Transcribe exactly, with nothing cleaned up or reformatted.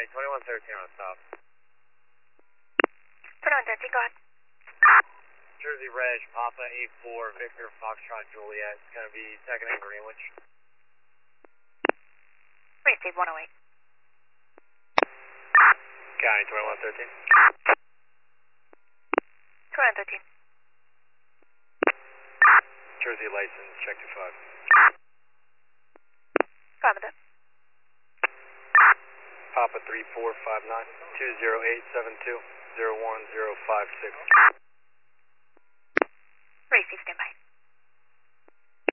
County, twenty-one thirteen on stop. twenty-one thirteen, go ahead. Jersey Reg, Papa eight four, Victor Foxtrot Juliet. It's going to be second in Greenwich. Receive one oh eight. County, twenty-one thirteen. twenty-one thirteen. Jersey license, check two five. Affirmative. Papa three four five nine, two zero eight seven two, zero one zero five six. Receive, stand by.